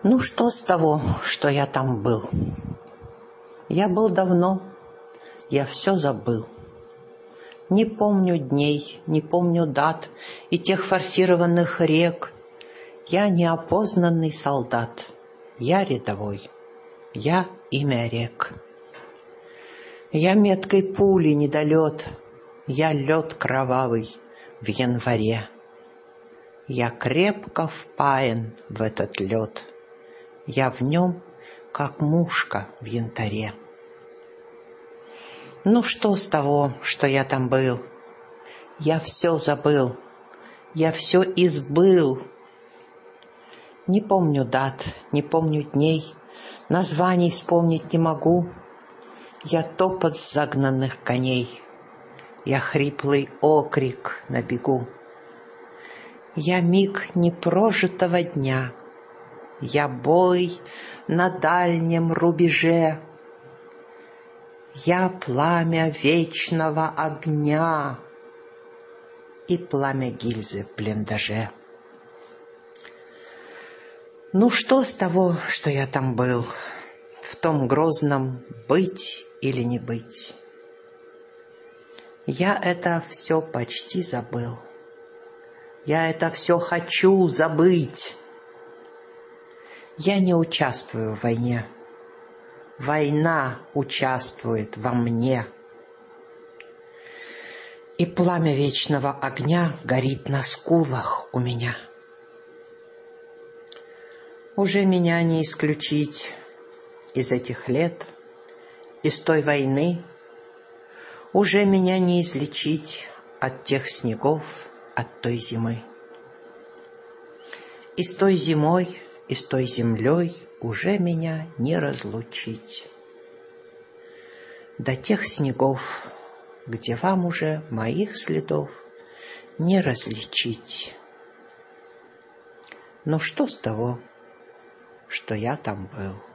Ну что с того, что я там был? Я был давно, я все забыл. Не помню дней, не помню дат и тех форсированных рек. Я неопознанный солдат, я рядовой, я имя рек. Я меткой пули недолет, я лед кровавый в январе. Я крепко впаян в этот лед, я в нем, как мушка в янтаре. Ну что с того, что я там был? Я все забыл, я все избыл. Не помню дат, не помню дней, названий вспомнить не могу. Я топот загнанных коней, я хриплый окрик на бегу. Я миг непрожитого дня, я бой на дальнем рубеже. Я пламя вечного огня и пламя гильзы в блиндаже. Ну что с того, что я там был, в том грозном быть или не быть? Я это все почти забыл. Я это все хочу забыть. Я не участвую в войне. Война участвует во мне. И пламя вечного огня горит на скулах у меня. Уже меня не исключить из этих лет, из той войны. Уже меня не излечить от тех снегов, от той зимы. И с той зимой, и с той землей уже меня не разлучить. До тех снегов, где вам уже моих следов не различить. Но что с того, что я там был?